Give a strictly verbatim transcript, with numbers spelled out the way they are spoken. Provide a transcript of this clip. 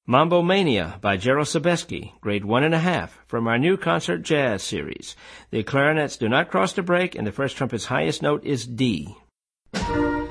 Mambo Mania by Gerald Sobeski, grade one and a half, from our new concert jazz series. The clarinets do not cross the break, and the first trumpet's highest note is D.